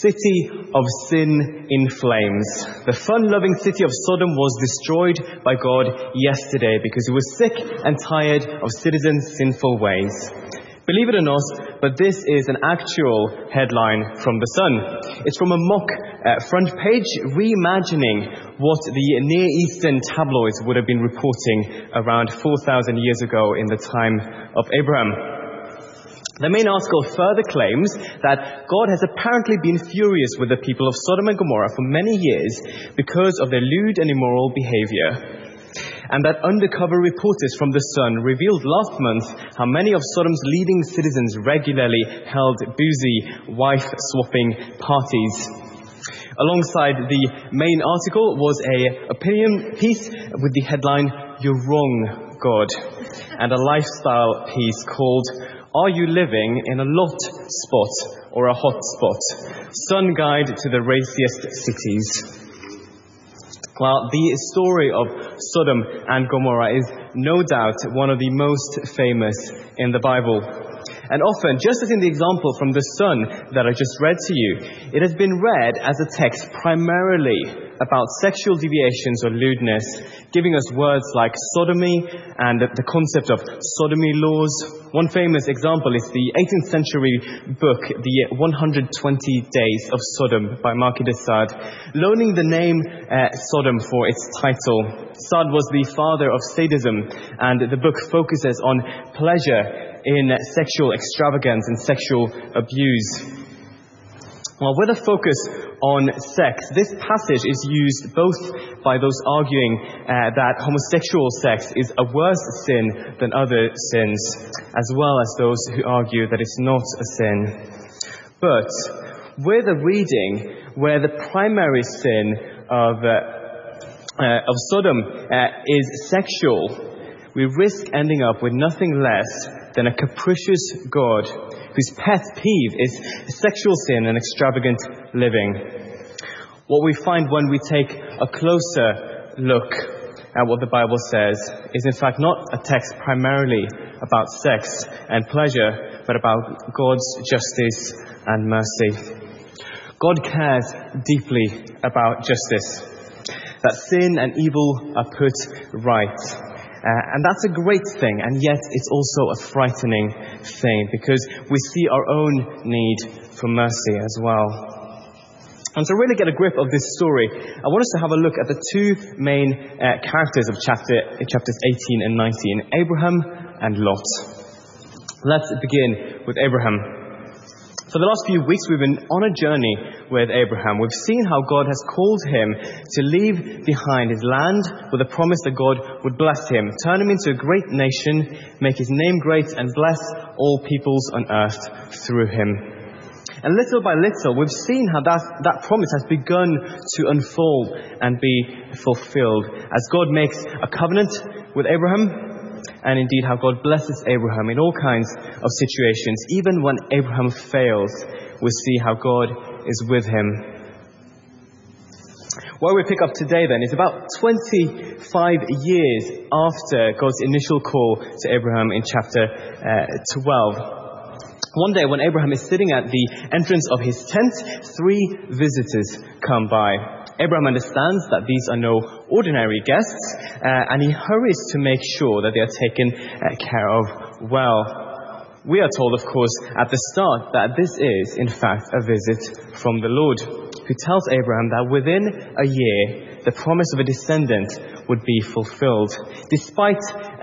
city of sin in flames. The fun-loving city of Sodom was destroyed by God yesterday because it was sick and tired of citizens' sinful ways. Believe it or not, but this is an actual headline from The Sun. It's from a mock front page reimagining what the Near Eastern tabloids would have been reporting around 4,000 years ago in the time of Abraham. The main article further claims that God has apparently been furious with the people of Sodom and Gomorrah for many years because of their lewd and immoral behavior. And that undercover reporters from The Sun revealed last month how many of Sodom's leading citizens regularly held boozy, wife-swapping parties. Alongside the main article was an opinion piece with the headline, "You're Wrong, God," and a lifestyle piece called, "Are you living in a lot spot or a hot spot? Sun Guide to the Raciest Cities." Well, the story of Sodom and Gomorrah is no doubt one of the most famous in the Bible. And often, just as in the example from The Sun that I just read to you, it has been read as a text primarily about sexual deviations or lewdness, giving us words like sodomy and the concept of sodomy laws. One famous example is the 18th century book, The 120 Days of Sodom by Marquis de Sade, loaning the name Sodom for its title. Sade was the father of sadism, and the book focuses on pleasure in sexual extravagance and sexual abuse. Well, with a focus on sex, this passage is used both by those arguing that homosexual sex is a worse sin than other sins, as well as those who argue that it's not a sin. But with a reading where the primary sin of Sodom is sexual, we risk ending up with nothing less than a capricious God whose pet peeve is sexual sin and extravagant living. What we find when we take a closer look at what the Bible says is in fact not a text primarily about sex and pleasure, but about God's justice and mercy. God cares deeply about justice, that sin and evil are put right. And that's a great thing, and yet it's also a frightening thing because we see our own need for mercy as well. And to really get a grip of this story, I want us to have a look at the two main characters of chapters 18 and 19, Abraham and Lot. Let's begin with Abraham. For the last few weeks, we've been on a journey with Abraham. We've seen how God has called him to leave behind his land with a promise that God would bless him, turn him into a great nation, make his name great, and bless all peoples on earth through him. And little by little, we've seen how that promise has begun to unfold and be fulfilled as God makes a covenant with Abraham, and indeed how God blesses Abraham in all kinds of situations. Even when Abraham fails, we see how God is with him. Where we pick up today then is about 25 years after God's initial call to Abraham in chapter 12. One day when Abraham is sitting at the entrance of his tent, 3 visitors come by. Abraham understands that these are no ordinary guests, and he hurries to make sure that they are taken care of well. We are told, of course, at the start that this is, in fact, a visit from the Lord, who tells Abraham that within a year, the promise of a descendant would be fulfilled, despite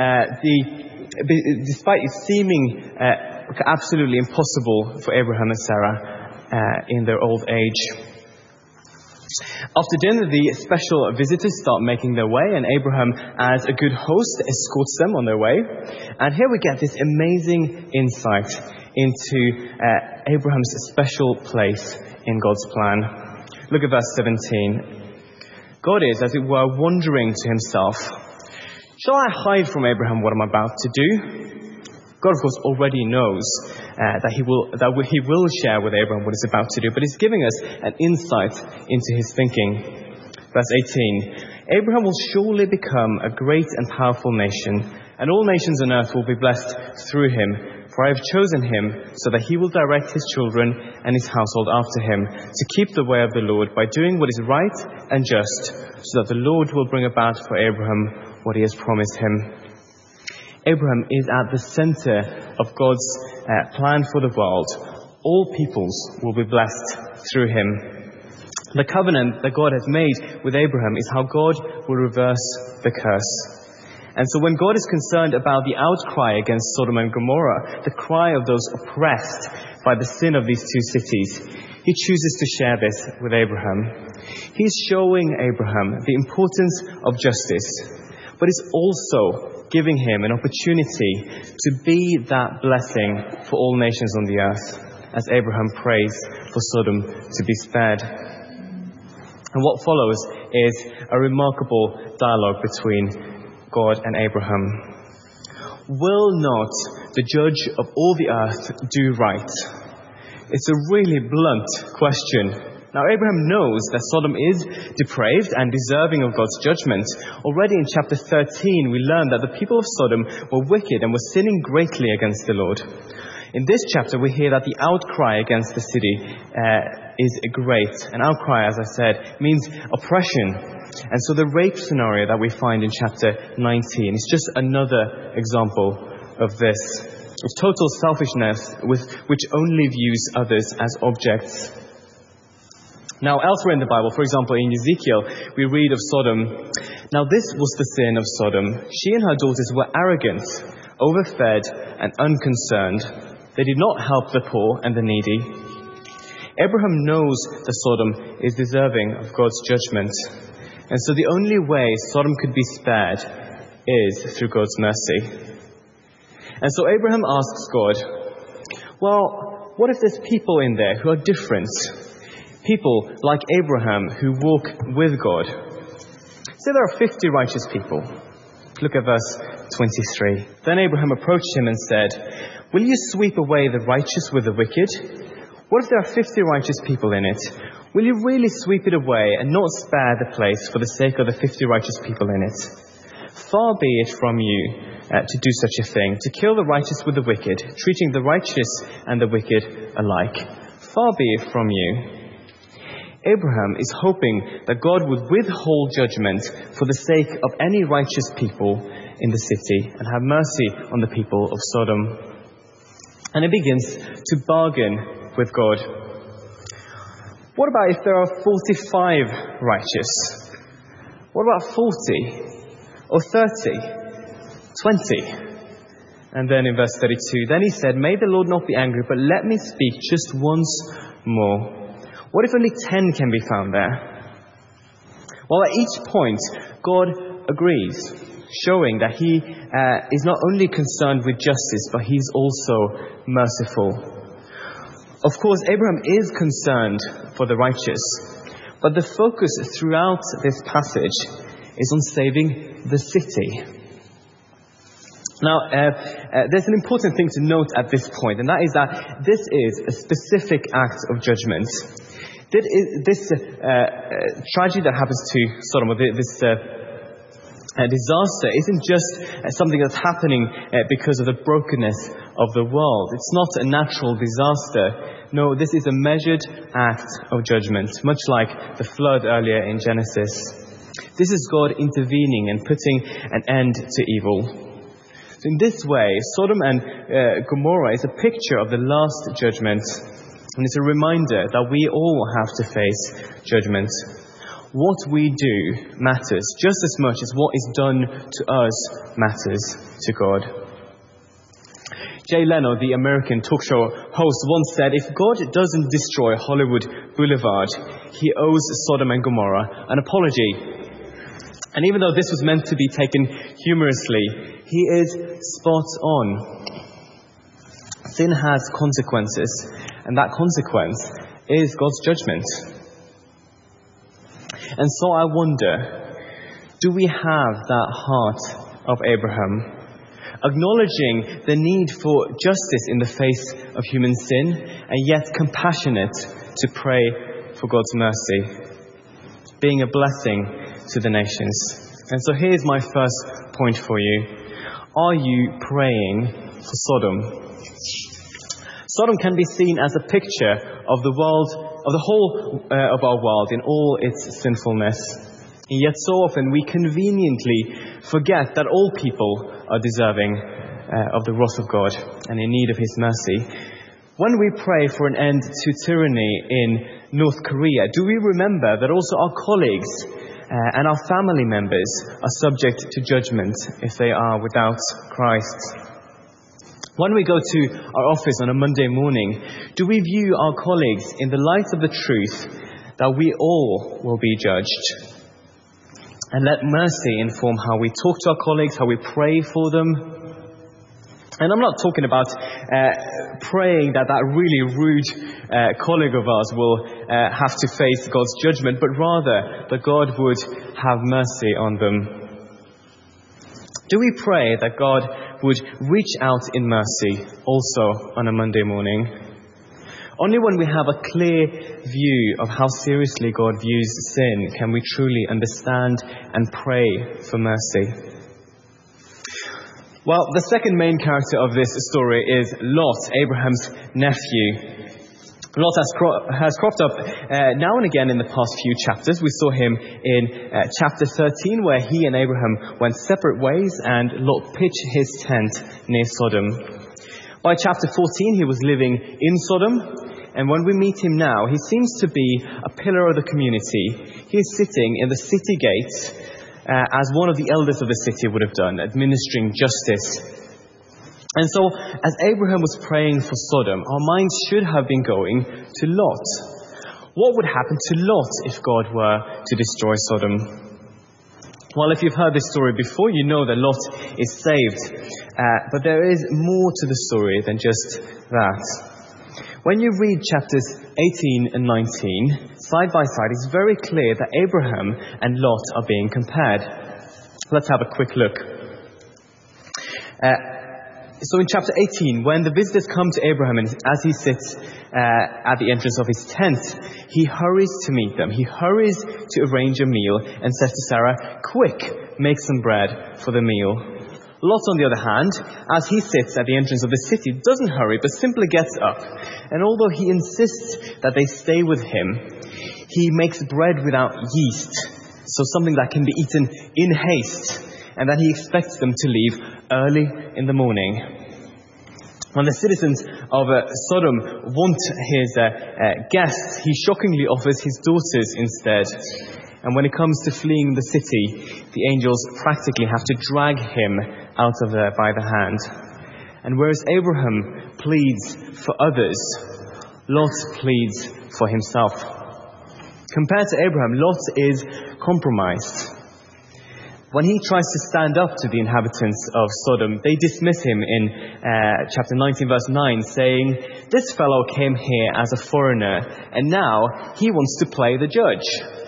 it seeming absolutely impossible for Abraham and Sarah in their old age. After dinner, the special visitors start making their way, and Abraham, as a good host, escorts them on their way. And here we get this amazing insight into Abraham's special place in God's plan. Look at verse 17. God is, as it were, wondering to himself, "Shall I hide from Abraham what I'm about to do?" God, of course, already knows that he will share with Abraham what he's about to do, but he's giving us an insight into his thinking. Verse 18, Abraham will surely become a great and powerful nation, and all nations on earth will be blessed through him. For I have chosen him so that he will direct his children and his household after him, to keep the way of the Lord by doing what is right and just, so that the Lord will bring about for Abraham what he has promised him. Abraham is at the center of God's plan for the world. All peoples will be blessed through him. The covenant that God has made with Abraham is how God will reverse the curse. And so when God is concerned about the outcry against Sodom and Gomorrah, the cry of those oppressed by the sin of these two cities, he chooses to share this with Abraham. He's showing Abraham the importance of justice, but he's also giving him an opportunity to be that blessing for all nations on the earth, as Abraham prays for Sodom to be spared. And what follows is a remarkable dialogue between God and Abraham. Will not the judge of all the earth do right? It's a really blunt question. Now, Abraham knows that Sodom is depraved and deserving of God's judgment. Already in chapter 13, we learn that the people of Sodom were wicked and were sinning greatly against the Lord. In this chapter, we hear that the outcry against the city is great. An outcry, as I said, means oppression. And so the rape scenario that we find in chapter 19 is just another example of this. Of total selfishness which only views others as objects. Now, elsewhere in the Bible, for example, in Ezekiel, we read of Sodom. Now, this was the sin of Sodom. She and her daughters were arrogant, overfed, and unconcerned. They did not help the poor and the needy. Abraham knows that Sodom is deserving of God's judgment. And so the only way Sodom could be spared is through God's mercy. And so Abraham asks God, well, what if there's people in there who are different? People like Abraham who walk with God. Say there are 50 righteous people. Look at verse 23. Then Abraham approached him and said, will you sweep away the righteous with the wicked? What if there are 50 righteous people in it? Will you really sweep it away and not spare the place for the sake of the 50 righteous people in it? Far be it from you to do such a thing, to kill the righteous with the wicked, treating the righteous and the wicked alike. Far be it from you. Abraham is hoping that God would withhold judgment for the sake of any righteous people in the city and have mercy on the people of Sodom. And he begins to bargain with God. What about if there are 45 righteous? What about 40? Or 30? 20? And then in verse 32, then he said, may the Lord not be angry, but let me speak just once more. What if only 10 can be found there? Well, at each point, God agrees, showing that he is not only concerned with justice, but he's also merciful. Of course, Abraham is concerned for the righteous, but the focus throughout this passage is on saving the city. Now, there's an important thing to note at this point, and that is that this is a specific act of judgment. This tragedy that happens to Sodom, this disaster, isn't just something that's happening because of the brokenness of the world. It's not a natural disaster. No, this is a measured act of judgment, much like the flood earlier in Genesis. This is God intervening and putting an end to evil. So in this way, Sodom and Gomorrah is a picture of the last judgment. And it's a reminder that we all have to face judgment. What we do matters just as much as what is done to us matters to God. Jay Leno, the American talk show host, once said, if God doesn't destroy Hollywood Boulevard, he owes Sodom and Gomorrah an apology. And even though this was meant to be taken humorously, he is spot on. Sin has consequences, and that consequence is God's judgment. And so I wonder, do we have that heart of Abraham, acknowledging the need for justice in the face of human sin, and yet compassionate to pray for God's mercy, being a blessing to the nations? And so here's my first point for you. Are you praying for Sodom. Sodom can be seen as a picture of the world, of the whole of our world in all its sinfulness. Yet so often we conveniently forget that all people are deserving of the wrath of God and in need of His mercy. When we pray for an end to tyranny in North Korea, do we remember that also our colleagues and our family members are subject to judgment if they are without Christ? When we go to our office on a Monday morning, do we view our colleagues in the light of the truth that we all will be judged? And let mercy inform how we talk to our colleagues, how we pray for them. And I'm not talking about praying that really rude colleague of ours will have to face God's judgment, but rather that God would have mercy on them. Do we pray that God would reach out in mercy also on a Monday morning? Only when we have a clear view of how seriously God views sin can we truly understand and pray for mercy. Well, the second main character of this story is Lot, Abraham's nephew. Lot has cropped up now and again in the past few chapters. We saw him in chapter 13, where he and Abraham went separate ways and Lot pitched his tent near Sodom. By chapter 14, he was living in Sodom, and when we meet him now, he seems to be a pillar of the community. He is sitting in the city gates as one of the elders of the city would have done, administering justice. And so, as Abraham was praying for Sodom, our minds should have been going to Lot. What would happen to Lot if God were to destroy Sodom? Well, if you've heard this story before, you know that Lot is saved. But there is more to the story than just that. When you read chapters 18 and 19, side by side, it's very clear that Abraham and Lot are being compared. Let's have a quick look. So in chapter 18, when the visitors come to Abraham and as he sits at the entrance of his tent, he hurries to meet them. He hurries to arrange a meal and says to Sarah, "Quick, make some bread for the meal." Lot, on the other hand, as he sits at the entrance of the city, doesn't hurry, but simply gets up. And although he insists that they stay with him, he makes bread without yeast, so something that can be eaten in haste, and that he expects them to leave early in the morning. When the citizens of Sodom want his guests, he shockingly offers his daughters instead. And when it comes to fleeing the city, the angels practically have to drag him out of there by the hand. And whereas Abraham pleads for others, Lot pleads for himself. Compared to Abraham, Lot is compromised. When he tries to stand up to the inhabitants of Sodom, they dismiss him in chapter 19, verse 9, saying, "This fellow came here as a foreigner, and now he wants to play the judge."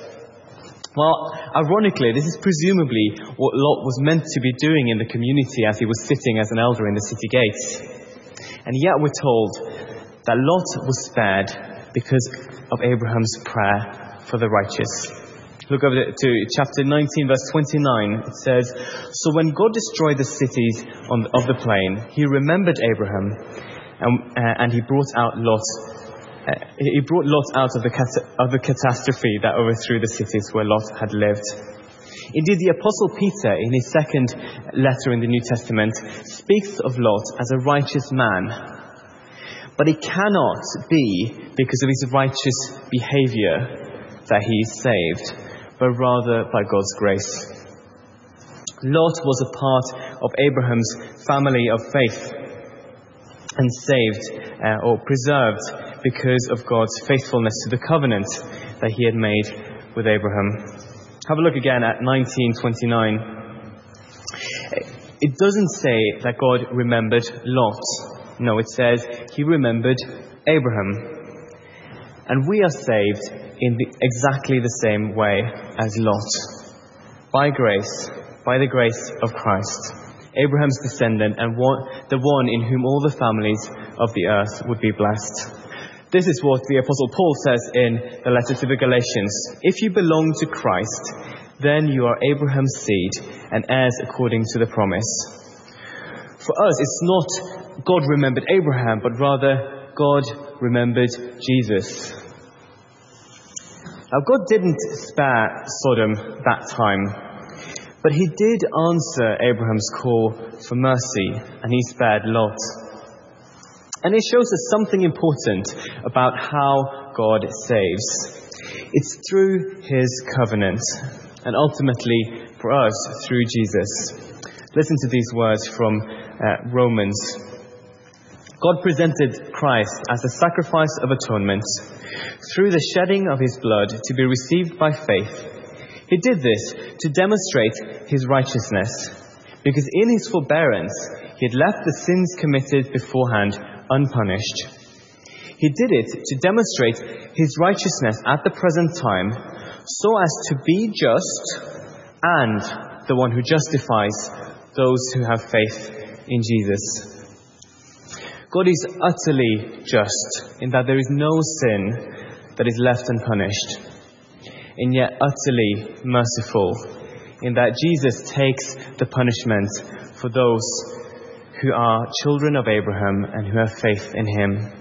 Well, ironically, this is presumably what Lot was meant to be doing in the community as he was sitting as an elder in the city gates. And yet we're told that Lot was spared because of Abraham's prayer for the righteous. Look over to chapter 19, verse 29. It says, "So when God destroyed the cities of the plain, he remembered Abraham, and he brought Lot out of the catastrophe that overthrew the cities where Lot had lived." Indeed, the Apostle Peter, in his second letter in the New Testament, speaks of Lot as a righteous man. But it cannot be because of his righteous behavior that he is saved, but rather by God's grace. Lot was a part of Abraham's family of faith and saved or preserved because of God's faithfulness to the covenant that he had made with Abraham. Have a look again at 19:29. It doesn't say that God remembered Lot. No, it says he remembered Abraham. And we are saved in exactly the same way as Lot. By grace, by the grace of Christ. Abraham's descendant and the one in whom all the families of the earth would be blessed. This is what the Apostle Paul says in the letter to the Galatians. "If you belong to Christ, then you are Abraham's seed and heirs according to the promise." For us, it's not God remembered Abraham, but rather God remembered Jesus. Now, God didn't spare Sodom that time, but he did answer Abraham's call for mercy, and he spared Lot. And it shows us something important about how God saves. It's through his covenant, and ultimately for us through Jesus. Listen to these words from Romans. God presented Christ as a sacrifice of atonement through the shedding of his blood to be received by faith. He did this to demonstrate his righteousness, because in his forbearance he had left the sins committed beforehand unpunished. He did it to demonstrate his righteousness at the present time, so as to be just and the one who justifies those who have faith in Jesus. God is utterly just in that there is no sin that is left unpunished, and yet utterly merciful in that Jesus takes the punishment for those who are children of Abraham and who have faith in him.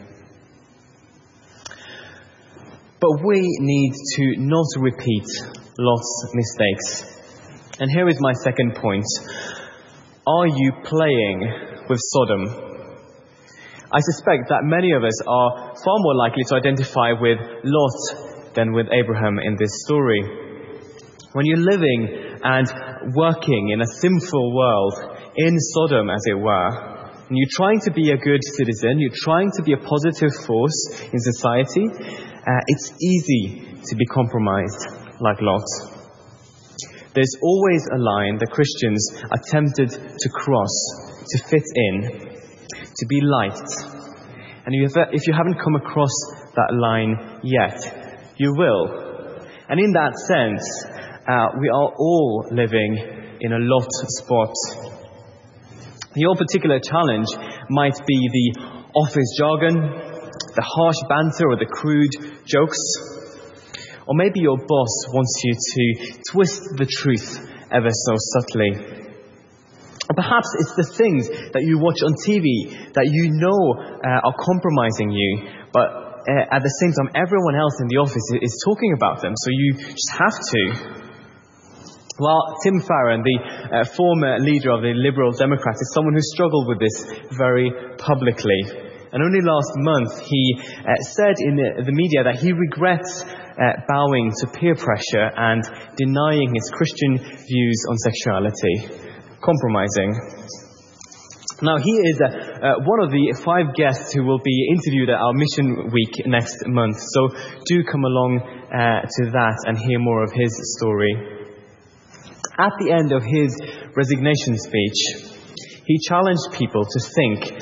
But we need to not repeat Lot's mistakes. And here is my second point. Are you playing with Sodom? I suspect that many of us are far more likely to identify with Lot than with Abraham in this story. When you're living and working in a sinful world, in Sodom as it were, and you're trying to be a good citizen, you're trying to be a positive force in society, it's easy to be compromised like Lot. There's always a line that Christians are tempted to cross, to fit in, to be liked. And if you haven't come across that line yet, you will. And in that sense, we are all living in a Lot spot. Your particular challenge might be the office jargon, the harsh banter or the crude jokes. Or maybe your boss wants you to twist the truth ever so subtly. Or perhaps it's the things that you watch on TV that you know are compromising you, but at the same time everyone else in the office is talking about them, so you just have to. Well, Tim Farron, the former leader of the Liberal Democrats, is someone who struggled with this very publicly. And only last month he said in the media that he regrets bowing to peer pressure and denying his Christian views on sexuality. Compromising. Now, he is one of the 5 guests who will be interviewed at our Mission Week next month. So do come along to that and hear more of his story. At the end of his resignation speech, he challenged people to think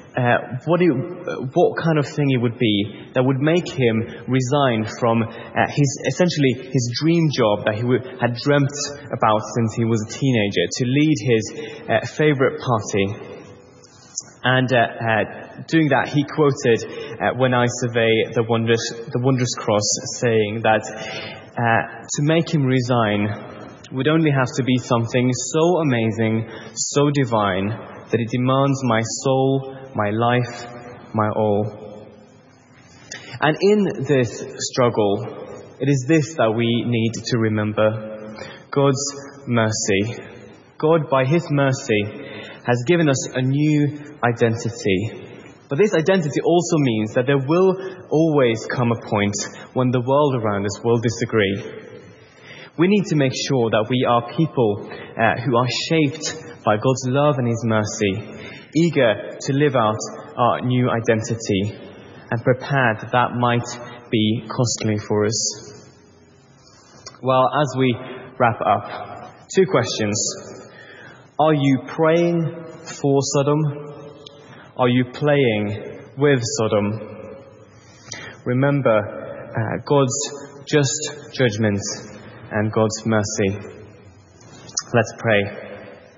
what kind of thing it would be that would make him resign from his dream job that he had dreamt about since he was a teenager, to lead his favourite party. And doing that, he quoted "When I survey the wondrous cross," saying that to make him resign would only have to be something so amazing, so divine, that it demands my soul, my life, my all. And in this struggle, it is this that we need to remember: God's mercy. God, by his mercy, has given us a new identity. But this identity also means that there will always come a point when the world around us will disagree. We need to make sure that we are people who are shaped by God's love and his mercy, eager to live out our new identity, and prepared that might be costly for us. Well, as we wrap up, 2 questions. Are you praying for Sodom? Are you playing with Sodom? Remember God's just judgment and God's mercy. Let's pray.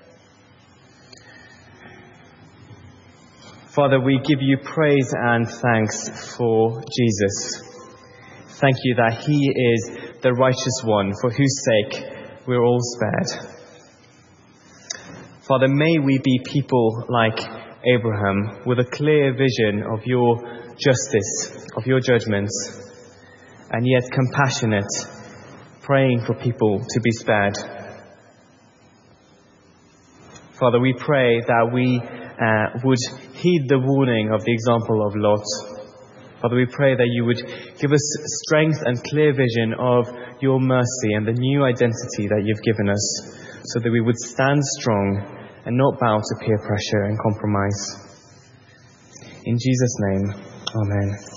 Father, we give you praise and thanks for Jesus. Thank you that he is the righteous one for whose sake we're all spared. Father, may we be people like Abraham, with a clear vision of your justice, of your judgments, and yet compassionate, praying for people to be spared. Father, we pray that we would heed the warning of the example of Lot. Father, we pray that you would give us strength and clear vision of your mercy and the new identity that you've given us, so that we would stand strong and not bow to peer pressure and compromise. In Jesus' name, amen.